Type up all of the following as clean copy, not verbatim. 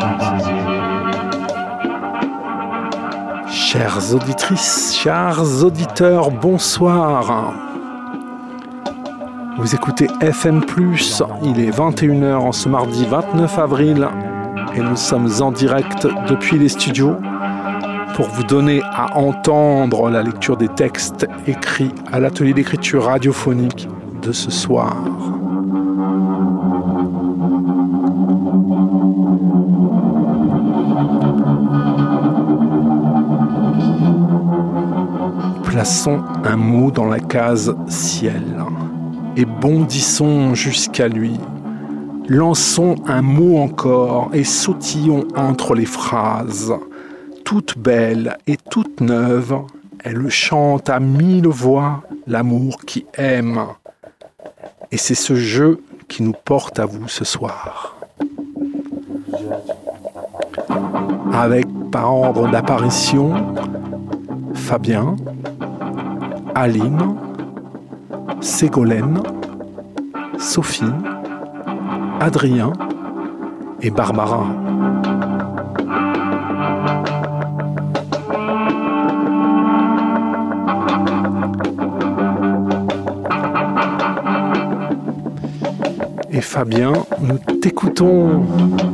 Chères auditrices, chers auditeurs, bonsoir. Vous écoutez FM+, il est 21h en ce mardi 29 avril et nous sommes en direct depuis les studios pour vous donner à entendre la lecture des textes écrits à l'atelier d'écriture radiophonique de ce soir. Plaçons un mot dans la case ciel et bondissons jusqu'à lui. Lançons un mot encore et sautillons entre les phrases. Toute belle et toute neuve, elle chante à 1000 voix l'amour qui aime. Et c'est ce jeu qui nous porte à vous ce soir. Avec par ordre d'apparition, Fabien, Aline, Ségolène, Sophie, Adrien et Barbara. Et Fabien, nous t'écoutons.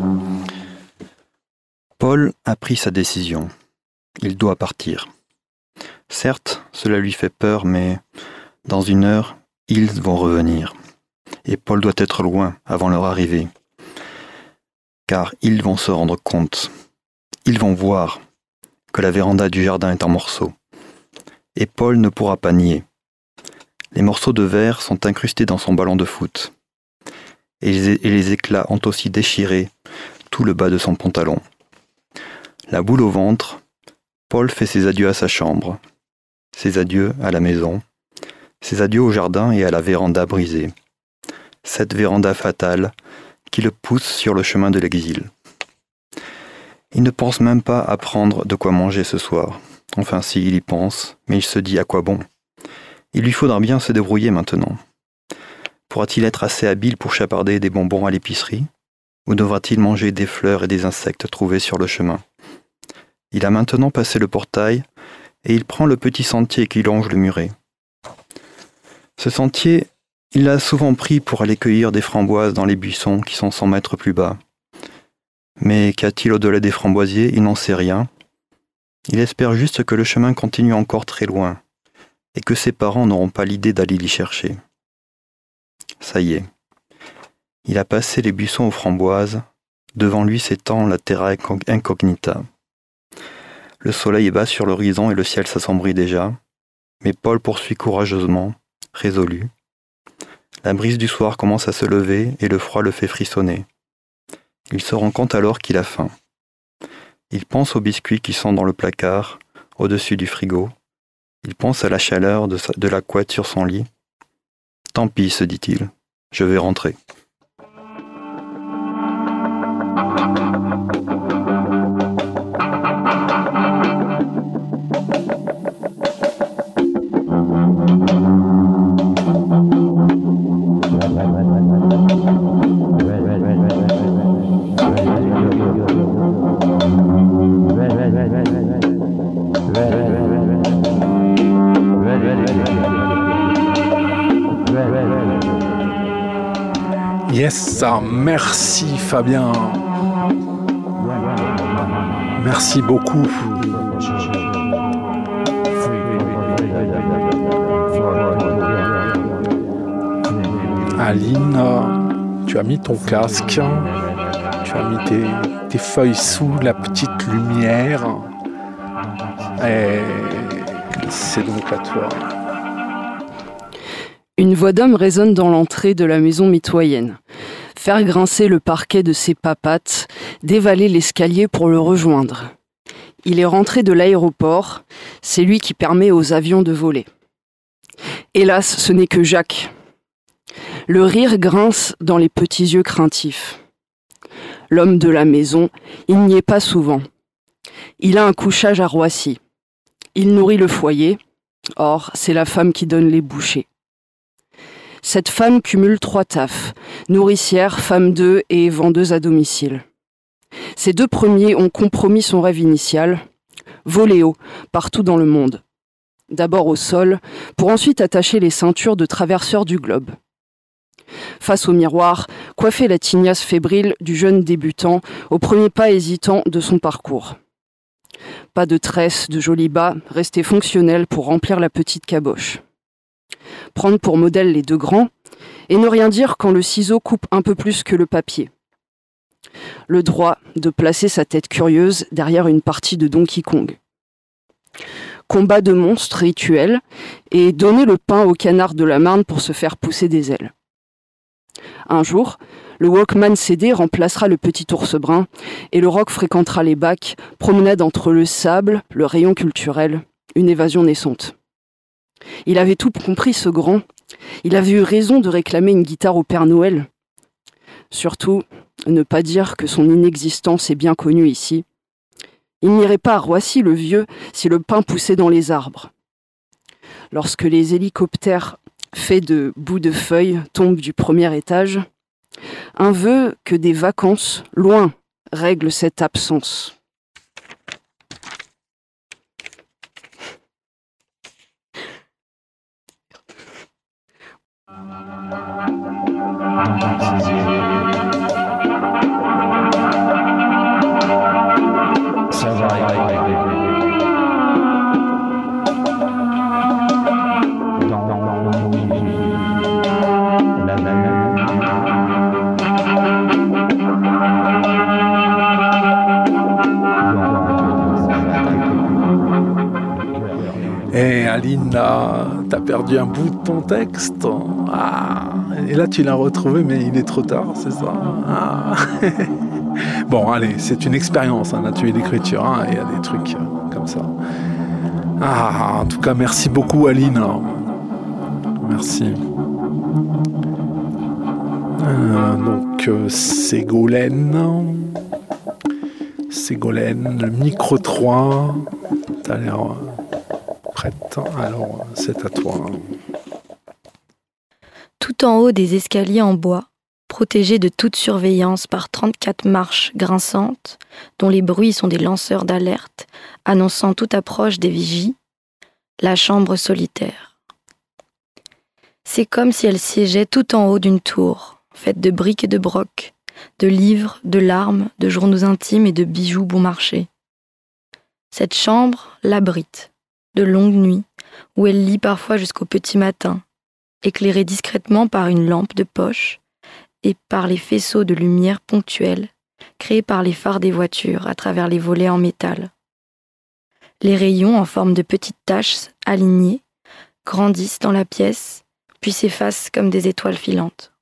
Paul a pris sa décision. Il doit partir. Certes, cela lui fait peur, mais dans 1 heure, ils vont revenir. Et Paul doit être loin avant leur arrivée. Car ils vont se rendre compte. Ils vont voir que la véranda du jardin est en morceaux. Et Paul ne pourra pas nier. Les morceaux de verre sont incrustés dans son ballon de foot. Et les éclats ont aussi déchiré tout le bas de son pantalon. La boule au ventre, Paul fait ses adieux à sa chambre, ses adieux à la maison, ses adieux au jardin et à la véranda brisée. Cette véranda fatale qui le pousse sur le chemin de l'exil. Il ne pense même pas à prendre de quoi manger ce soir. Enfin si, il y pense, mais il se dit à quoi bon. Il lui faudra bien se débrouiller maintenant. Pourra-t-il être assez habile pour chaparder des bonbons à l'épicerie? Ou devra-t-il manger des fleurs et des insectes trouvés sur le chemin? Il a maintenant passé le portail et il prend le petit sentier qui longe le muret. Ce sentier, il l'a souvent pris pour aller cueillir des framboises dans les buissons qui sont 100 mètres plus bas. Mais qu'a-t-il au-delà des framboisiers? Il n'en sait rien. Il espère juste que le chemin continue encore très loin et que ses parents n'auront pas l'idée d'aller l'y chercher. Ça y est. Il a passé les buissons aux framboises. Devant lui s'étend la terra incognita. Le soleil est bas sur l'horizon et le ciel s'assombrit déjà. Mais Paul poursuit courageusement, résolu. La brise du soir commence à se lever et le froid le fait frissonner. Il se rend compte alors qu'il a faim. Il pense aux biscuits qui sont dans le placard, au-dessus du frigo. Il pense à la chaleur de la couette sur son lit. Tant pis, se dit-il, je vais rentrer. Yes, merci Fabien. Merci beaucoup. Aline, tu as mis ton casque, tu as mis tes feuilles sous la petite lumière et c'est donc à toi. Une voix d'homme résonne dans l'entrée de la maison mitoyenne. Faire grincer le parquet de ses papates, dévaler l'escalier pour le rejoindre. Il est rentré de l'aéroport, c'est lui qui permet aux avions de voler. Hélas, ce n'est que Jacques. Le rire grince dans les petits yeux craintifs. L'homme de la maison, il n'y est pas souvent. Il a un couchage à Roissy. Il nourrit le foyer. Or, c'est la femme qui donne les bouchées. Cette femme cumule 3 tafs, nourricière, femme d'œufs et vendeuse à domicile. Ces 2 premiers ont compromis son rêve initial, voler haut, partout dans le monde. D'abord au sol, pour ensuite attacher les ceintures de traverseurs du globe. Face au miroir, coiffer la tignasse fébrile du jeune débutant au premier pas hésitant de son parcours. Pas de tresse, de jolis bas, restés fonctionnels pour remplir la petite caboche. Prendre pour modèle les 2 grands, et ne rien dire quand le ciseau coupe un peu plus que le papier. Le droit de placer sa tête curieuse derrière une partie de Donkey Kong. Combat de monstres rituel, et donner le pain au canard de la Marne pour se faire pousser des ailes. Un jour, le Walkman CD remplacera le petit ours brun et le rock fréquentera les bacs, promenade entre le sable, le rayon culturel, une évasion naissante. Il avait tout compris, ce grand. Il avait eu raison de réclamer une guitare au Père Noël. Surtout, ne pas dire que son inexistence est bien connue ici. Il n'irait pas à Roissy, le vieux, si le pain poussait dans les arbres. Lorsque les hélicoptères faits de bouts de feuilles tombent du premier étage, un vœu que des vacances, loin, règlent cette absence. Et Aline, t'as perdu un bout de ton texte. Et là, tu l'as retrouvé, mais il est trop tard, c'est ça? Bon, allez, c'est une expérience, un atelier d'écriture. Il y a des trucs comme ça. En tout cas, merci beaucoup, Aline. Merci. Donc, Ségolène, le micro 3. T'as l'air prête. Alors, c'est à toi. Tout en haut des escaliers en bois, protégés de toute surveillance par 34 marches grinçantes, dont les bruits sont des lanceurs d'alerte, annonçant toute approche des vigies, la chambre solitaire. C'est comme si elle siégeait tout en haut d'une tour, faite de briques et de brocs, de livres, de larmes, de journaux intimes et de bijoux bon marché. Cette chambre l'abrite, de longues nuits, où elle lit parfois jusqu'au petit matin, éclairée discrètement par une lampe de poche et par les faisceaux de lumière ponctuels créés par les phares des voitures à travers les volets en métal. Les rayons en forme de petites taches alignées grandissent dans la pièce, puis s'effacent comme des étoiles filantes.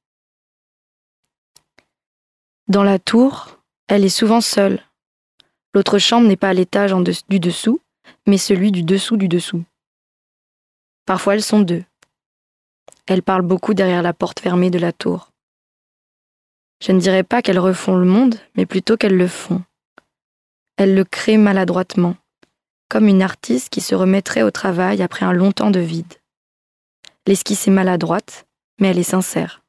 Dans la tour, elle est souvent seule. L'autre chambre n'est pas à l'étage du dessous, mais celui du dessous du dessous. Parfois elles sont 2. Elles parlent beaucoup derrière la porte fermée de la tour. Je ne dirais pas qu'elles refont le monde, mais plutôt qu'elles le font. Elles le créent maladroitement, comme une artiste qui se remettrait au travail après un long temps de vide. L'esquisse est maladroite, mais elle est sincère.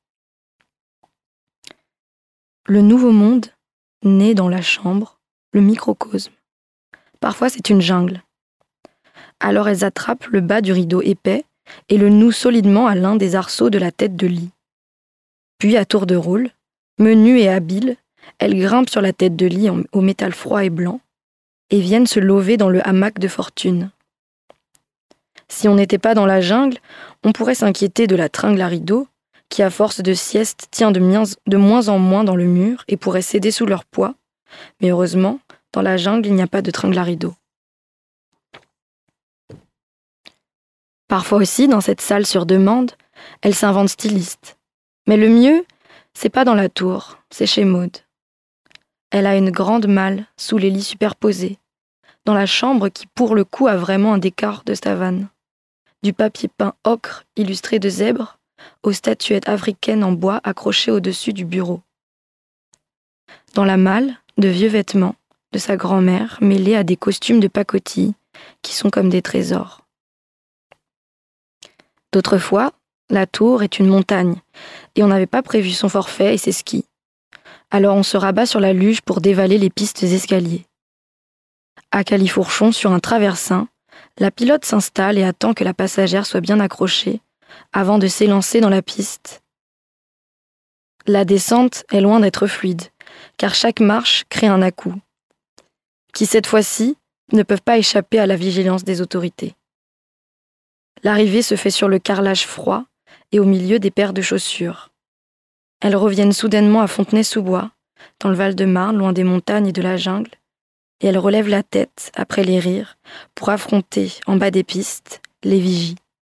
Le nouveau monde naît dans la chambre, le microcosme. Parfois c'est une jungle. Alors elles attrapent le bas du rideau épais et le nouent solidement à l'un des arceaux de la tête de lit. Puis, à tour de rôle, menues et habiles, elles grimpent sur la tête de lit au métal froid et blanc et viennent se lover dans le hamac de fortune. Si on n'était pas dans la jungle, on pourrait s'inquiéter de la tringle à rideaux qui, à force de sieste, tient de moins en moins dans le mur et pourrait céder sous leur poids. Mais heureusement, dans la jungle, il n'y a pas de tringle à rideaux. Parfois aussi, dans cette salle sur demande, elle s'invente styliste. Mais le mieux, c'est pas dans la tour, c'est chez Maud. Elle a une grande malle sous les lits superposés, dans la chambre qui, pour le coup, a vraiment un décor de savane. Du papier peint ocre illustré de zèbres aux statuettes africaines en bois accrochées au-dessus du bureau. Dans la malle, de vieux vêtements de sa grand-mère mêlés à des costumes de pacotille qui sont comme des trésors. D'autres fois, la tour est une montagne et on n'avait pas prévu son forfait et ses skis. Alors on se rabat sur la luge pour dévaler les pistes escaliers. À Califourchon, sur un traversin, la pilote s'installe et attend que la passagère soit bien accrochée avant de s'élancer dans la piste. La descente est loin d'être fluide, car chaque marche crée un à-coups, qui cette fois-ci ne peuvent pas échapper à la vigilance des autorités. L'arrivée se fait sur le carrelage froid et au milieu des paires de chaussures. Elles reviennent soudainement à Fontenay-sous-Bois, dans le Val-de-Marne, loin des montagnes et de la jungle, et elles relèvent la tête, après les rires, pour affronter, en bas des pistes, les vigies.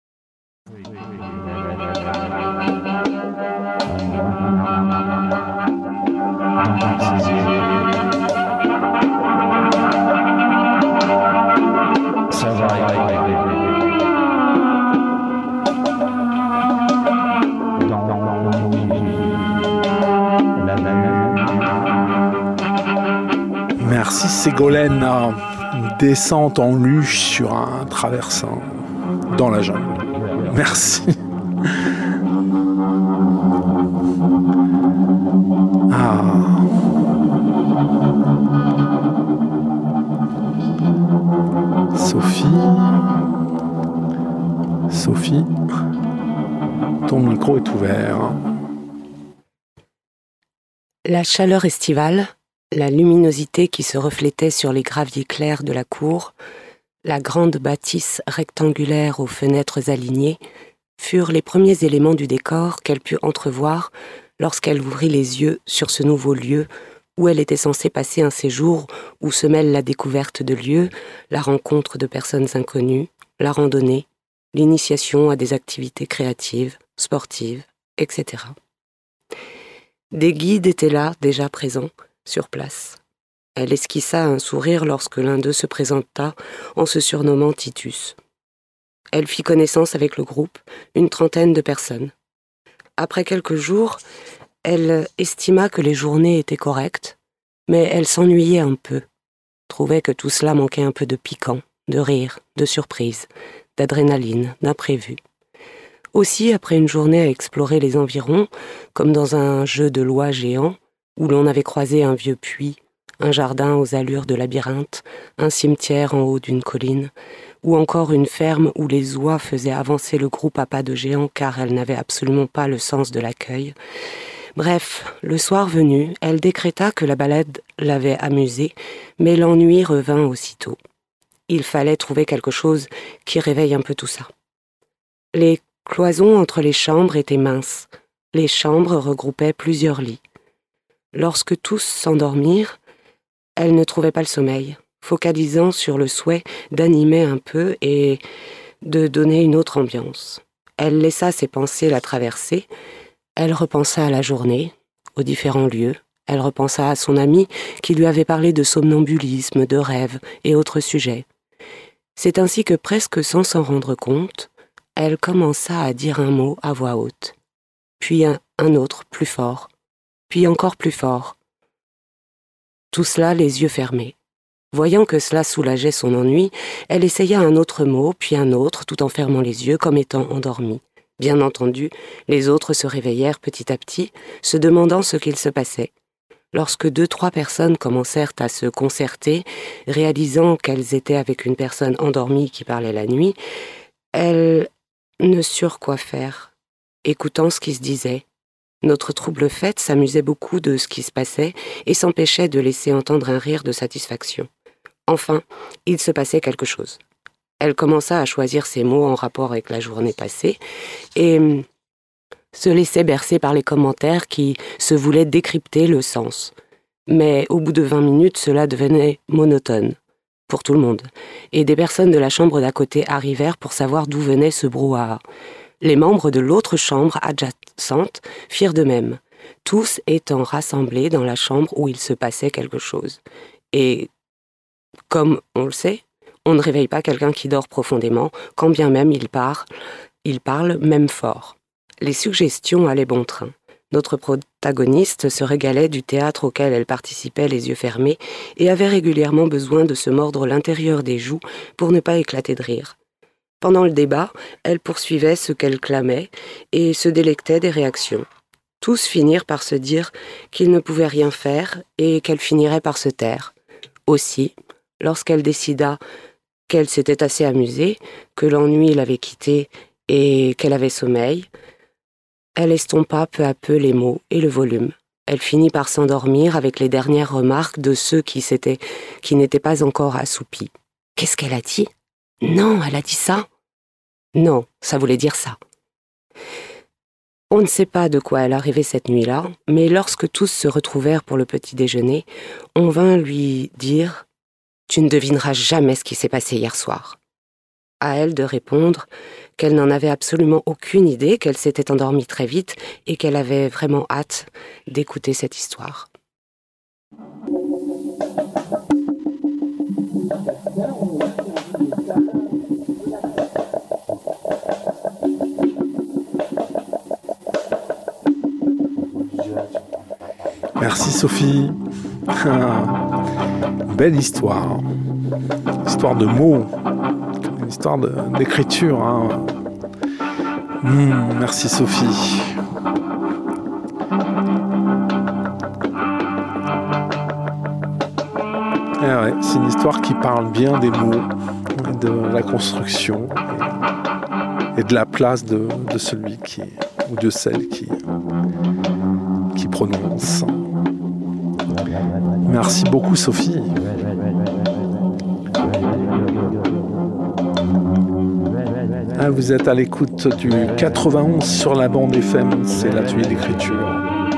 Ça va. Merci Ségolène. Une descente en luge sur un traversin dans la jungle. Merci. Sophie, ton micro est ouvert. La chaleur estivale, la luminosité qui se reflétait sur les graviers clairs de la cour, la grande bâtisse rectangulaire aux fenêtres alignées, furent les premiers éléments du décor qu'elle put entrevoir lorsqu'elle ouvrit les yeux sur ce nouveau lieu où elle était censée passer un séjour où se mêlent la découverte de lieux, la rencontre de personnes inconnues, la randonnée, l'initiation à des activités créatives, sportives, etc. Des guides étaient là, déjà présents, sur place. Elle esquissa un sourire lorsque l'un d'eux se présenta en se surnommant Titus. Elle fit connaissance avec le groupe, une trentaine de personnes. Après quelques jours, elle estima que les journées étaient correctes, mais elle s'ennuyait un peu, trouvait que tout cela manquait un peu de piquant, de rire, de surprise, d'adrénaline, d'imprévu. Aussi, après une journée à explorer les environs, comme dans un jeu de loi géant, où l'on avait croisé un vieux puits, un jardin aux allures de labyrinthe, un cimetière en haut d'une colline, ou encore une ferme où les oies faisaient avancer le groupe à pas de géant car elles n'avaient absolument pas le sens de l'accueil. Bref, le soir venu, elle décréta que la balade l'avait amusée, mais l'ennui revint aussitôt. Il fallait trouver quelque chose qui réveille un peu tout ça. Les cloisons entre les chambres étaient minces. Les chambres regroupaient plusieurs lits. Lorsque tous s'endormirent, elle ne trouvait pas le sommeil, focalisant sur le souhait d'animer un peu et de donner une autre ambiance. Elle laissa ses pensées la traverser. Elle repensa à la journée, aux différents lieux. Elle repensa à son ami qui lui avait parlé de somnambulisme, de rêves et autres sujets. C'est ainsi que, presque sans s'en rendre compte, elle commença à dire un mot à voix haute, puis un autre plus fort, puis encore plus fort. Tout cela les yeux fermés. Voyant que cela soulageait son ennui, elle essaya un autre mot, puis un autre, tout en fermant les yeux comme étant endormie. Bien entendu, les autres se réveillèrent petit à petit, se demandant ce qu'il se passait. Lorsque 2-3 personnes commencèrent à se concerter, réalisant qu'elles étaient avec une personne endormie qui parlait la nuit, elles ne surent quoi faire, écoutant ce qui se disait. Notre trouble faite s'amusait beaucoup de ce qui se passait et s'empêchait de laisser entendre un rire de satisfaction. Enfin, il se passait quelque chose. Elle commença à choisir ses mots en rapport avec la journée passée et se laissait bercer par les commentaires qui se voulaient décrypter le sens. Mais au bout de 20 minutes, cela devenait monotone pour tout le monde, et des personnes de la chambre d'à côté arrivèrent pour savoir d'où venait ce brouhaha. Les membres de l'autre chambre adjacente firent de même, tous étant rassemblés dans la chambre où il se passait quelque chose. Et, comme on le sait, on ne réveille pas quelqu'un qui dort profondément, quand bien même il parle même fort. Les suggestions allaient bon train. Notre protagoniste se régalait du théâtre auquel elle participait les yeux fermés et avait régulièrement besoin de se mordre l'intérieur des joues pour ne pas éclater de rire. Pendant le débat, elle poursuivait ce qu'elle clamait et se délectait des réactions. Tous finirent par se dire qu'ils ne pouvaient rien faire et qu'elle finirait par se taire. Aussi, lorsqu'elle décida qu'elle s'était assez amusée, que l'ennui l'avait quittée et qu'elle avait sommeil, elle estompa peu à peu les mots et le volume. Elle finit par s'endormir avec les dernières remarques de ceux qui n'étaient pas encore assoupis. Qu'est-ce qu'elle a dit ? Non, elle a dit ça ? Non, ça voulait dire ça. On ne sait pas de quoi elle a rêvé cette nuit-là, mais lorsque tous se retrouvèrent pour le petit déjeuner, on vint lui dire « Tu ne devineras jamais ce qui s'est passé hier soir ». À elle de répondre qu'elle n'en avait absolument aucune idée, qu'elle s'était endormie très vite et qu'elle avait vraiment hâte d'écouter cette histoire. Merci Sophie. Belle histoire. Histoire de mots. Une histoire d'écriture. Hein. Merci Sophie. Ouais, c'est une histoire qui parle bien des mots, de la construction et de la place de celui ou de celle qui prononce. Merci beaucoup Sophie. Vous êtes à l'écoute du 91 sur la bande FM, c'est l'atelier d'écriture.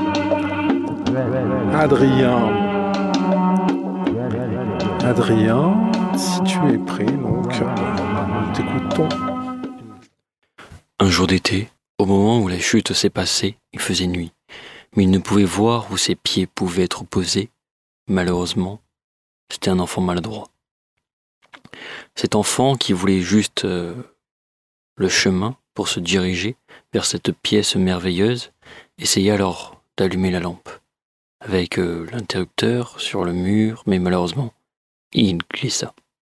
Adrien, si tu es prêt, donc nous t'écoutons. Un jour d'été, au moment où la chute s'est passée, il faisait nuit, mais il ne pouvait voir où ses pieds pouvaient être posés. Malheureusement, c'était un enfant maladroit. Cet enfant qui voulait juste le chemin pour se diriger vers cette pièce merveilleuse, essaya alors d'allumer la lampe, avec l'interrupteur sur le mur, mais malheureusement, il glissa.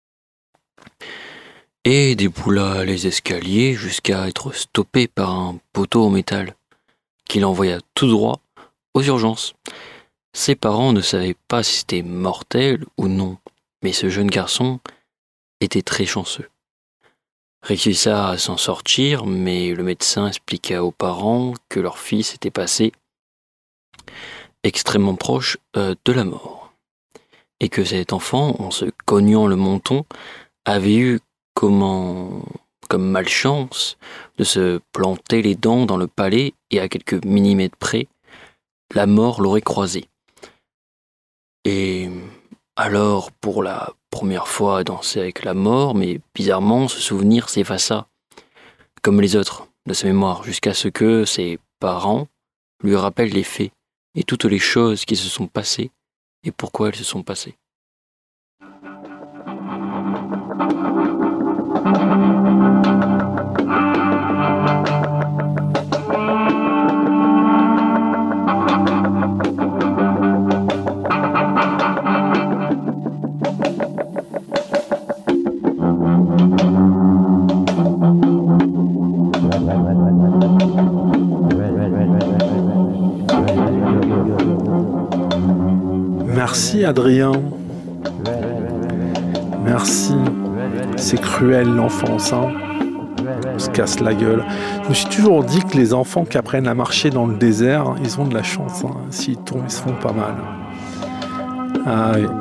Et déboula les escaliers jusqu'à être stoppé par un poteau en métal, qui l'envoya tout droit aux urgences. Ses parents ne savaient pas si c'était mortel ou non, mais ce jeune garçon était très chanceux. Réussissa à s'en sortir, mais le médecin expliqua aux parents que leur fils était passé extrêmement proche de la mort, et que cet enfant, en se cognant le menton, avait eu comme malchance de se planter les dents dans le palais, et à quelques millimètres près, la mort l'aurait croisé. Et alors, pour la première fois, danser avec la mort, mais bizarrement, ce souvenir s'effaça, comme les autres, de sa mémoire, jusqu'à ce que ses parents lui rappellent les faits et toutes les choses qui se sont passées et pourquoi elles se sont passées. Merci Adrien. Merci. C'est cruel l'enfance, hein. On se casse la gueule. Je me suis toujours dit que les enfants qui apprennent à marcher dans le désert, ils ont de la chance, hein. S'ils tombent, ils se font pas mal. Ah oui.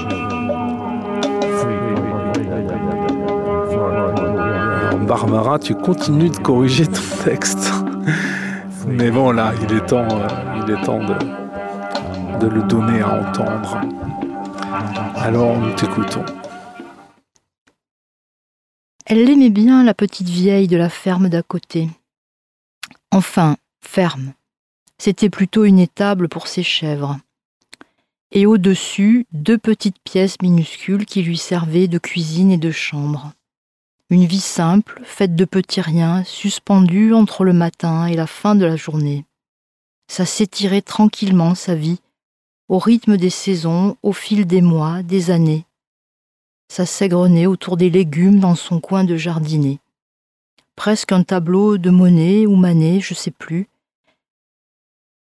Alors, Barbara, tu continues de corriger ton texte. Mais bon, là, il est temps de le donner à entendre. Alors, nous t'écoutons. Elle l'aimait bien, la petite vieille de la ferme d'à côté. Enfin, ferme. C'était plutôt une étable pour ses chèvres. Et au-dessus, 2 petites pièces minuscules qui lui servaient de cuisine et de chambre. Une vie simple, faite de petits riens, suspendue entre le matin et la fin de la journée. Ça s'étirait tranquillement, sa vie, au rythme des saisons, au fil des mois, des années. Ça s'égrenait autour des légumes dans son coin de jardinet. Presque un tableau de Monet ou Manet, je sais plus.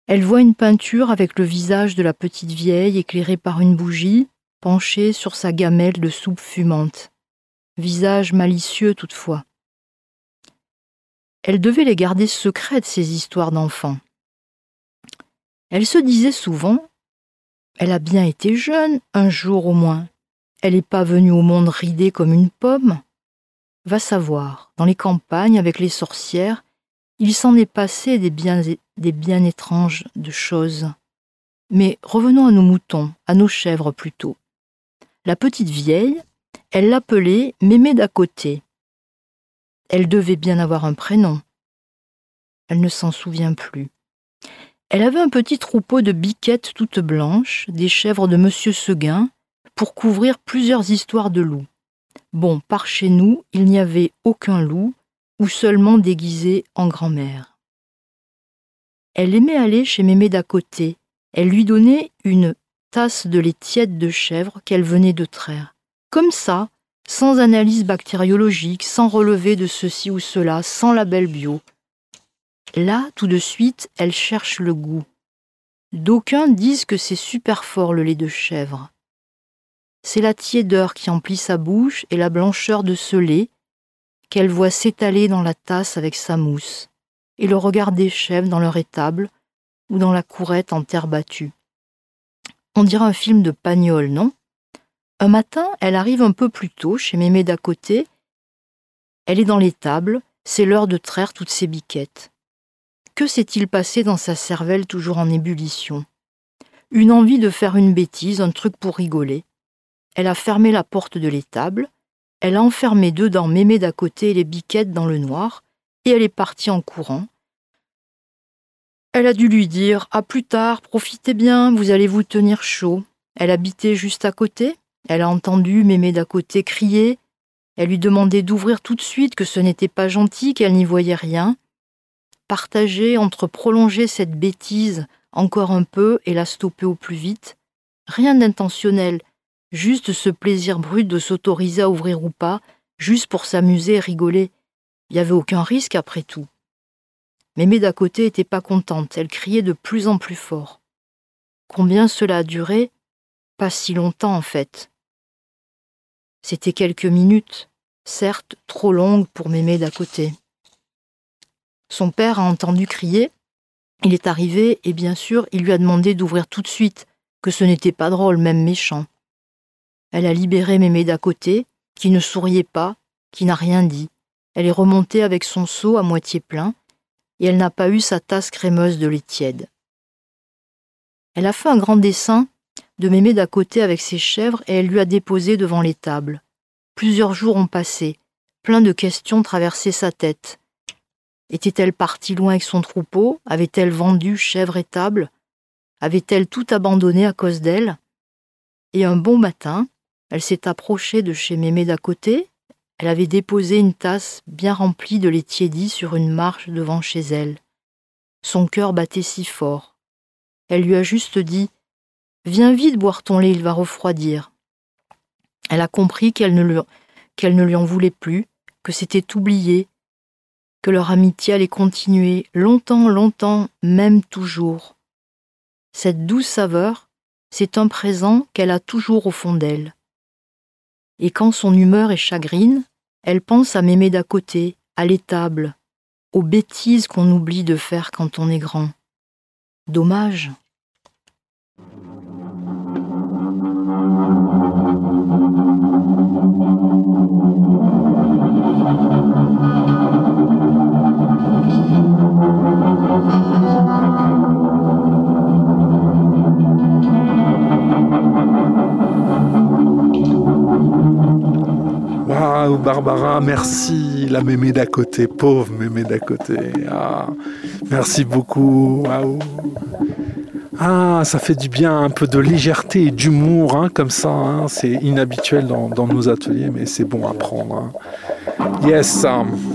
Elle voit une peinture avec le visage de la petite vieille éclairé par une bougie, penchée sur sa gamelle de soupe fumante. Visage malicieux toutefois. Elle devait les garder secrètes, ces histoires d'enfants. Elle se disait souvent, elle a bien été jeune, un jour au moins. Elle n'est pas venue au monde ridée comme une pomme. Va savoir, dans les campagnes, avec les sorcières, il s'en est passé des bien étranges de choses. Mais revenons à nos moutons, à nos chèvres plutôt. La petite vieille, elle l'appelait Mémé d'à côté. Elle devait bien avoir un prénom. Elle ne s'en souvient plus. Elle avait un petit troupeau de biquettes toutes blanches, des chèvres de Monsieur Seguin, pour couvrir plusieurs histoires de loups. Bon, par chez nous, il n'y avait aucun loup, ou seulement déguisé en grand-mère. Elle aimait aller chez Mémé d'à côté. Elle lui donnait une tasse de lait tiède de chèvre qu'elle venait de traire. Comme ça, sans analyse bactériologique, sans relevé de ceci ou cela, sans label bio. Là, tout de suite, elle cherche le goût. D'aucuns disent que c'est super fort le lait de chèvre. C'est la tiédeur qui emplit sa bouche et la blancheur de ce lait qu'elle voit s'étaler dans la tasse avec sa mousse, et le regard des chèvres dans leur étable ou dans la courette en terre battue. On dirait un film de Pagnol, non ? Un matin, elle arrive un peu plus tôt chez Mémé d'à côté. Elle est dans l'étable, c'est l'heure de traire toutes ses biquettes. Que s'est-il passé dans sa cervelle toujours en ébullition ? Une envie de faire une bêtise, un truc pour rigoler. Elle a fermé la porte de l'étable, elle a enfermé dedans Mémé d'à côté et les biquettes dans le noir, et elle est partie en courant. Elle a dû lui dire « À plus tard, profitez bien, vous allez vous tenir chaud ». Elle habitait juste à côté, elle a entendu Mémé d'à côté crier, elle lui demandait d'ouvrir tout de suite, que ce n'était pas gentil, qu'elle n'y voyait rien. Partager entre prolonger cette bêtise encore un peu et la stopper au plus vite, rien d'intentionnel, juste ce plaisir brut de s'autoriser à ouvrir ou pas, juste pour s'amuser et rigoler. Il n'y avait aucun risque après tout. Mémé d'à côté n'était pas contente, elle criait de plus en plus fort. Combien cela a duré ? Pas si longtemps en fait. C'était quelques minutes, certes trop longues pour Mémé d'à côté. Son père a entendu crier, il est arrivé et bien sûr il lui a demandé d'ouvrir tout de suite, que ce n'était pas drôle, même méchant. Elle a libéré Mémé d'à côté, qui ne souriait pas, qui n'a rien dit. Elle est remontée avec son seau à moitié plein, et elle n'a pas eu sa tasse crémeuse de lait tiède. Elle a fait un grand dessin de Mémé d'à côté avec ses chèvres et elle lui a déposé devant l'étable. Plusieurs jours ont passé, plein de questions traversaient sa tête. Était-elle partie loin avec son troupeau ? Avait-elle vendu chèvres et table ? Avait-elle tout abandonné à cause d'elle ? Et un bon matin, elle s'est approchée de chez Mémé d'à côté. Elle avait déposé une tasse bien remplie de lait tiédi sur une marche devant chez elle. Son cœur battait si fort. Elle lui a juste dit « Viens vite boire ton lait, il va refroidir ». Elle a compris qu'elle ne lui en voulait plus, que c'était oublié, que leur amitié allait continuer longtemps, longtemps, même toujours. Cette douce saveur, c'est un présent qu'elle a toujours au fond d'elle. Et quand son humeur est chagrine, elle pense à Mémé d'à côté, à l'étable, aux bêtises qu'on oublie de faire quand on est grand. Dommage. Waouh, Barbara, merci, la Mémé d'à côté, pauvre Mémé d'à côté. Ah, merci beaucoup. Waouh. Ah, ça fait du bien, un peu de légèreté et d'humour, hein, comme ça. Hein, c'est inhabituel dans nos ateliers, mais c'est bon à prendre. Hein. Yes.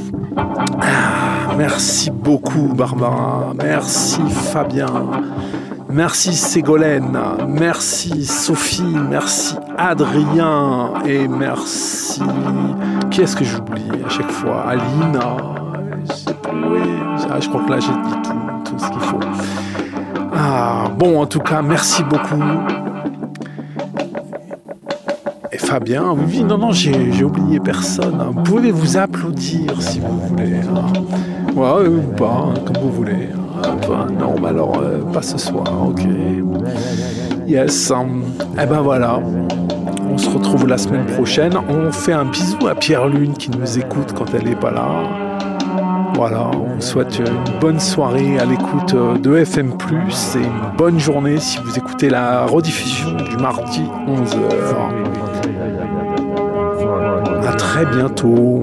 Merci beaucoup, Barbara. Merci, Fabien. Merci Ségolène, merci Sophie, merci Adrien et merci... Qui est-ce que j'oublie à chaque fois ? Aline, je sais plus, oui. Je crois que là j'ai dit tout ce qu'il faut. Voilà. Bon, en tout cas, merci beaucoup. Et Fabien, oui, non, j'ai oublié personne. Vous pouvez vous applaudir si vous voulez. Ouais, ou pas, comme vous voulez. Non, mais alors, pas ce soir, ok. Yes. Eh ben voilà. On se retrouve la semaine prochaine. On fait un bisou à Pierre Lune qui nous écoute quand elle n'est pas là. Voilà, on vous souhaite une bonne soirée à l'écoute de FM+, et une bonne journée si vous écoutez la rediffusion du mardi 11h. À très bientôt.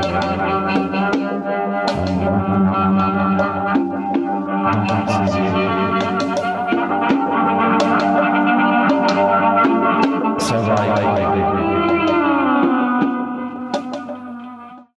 Thank you.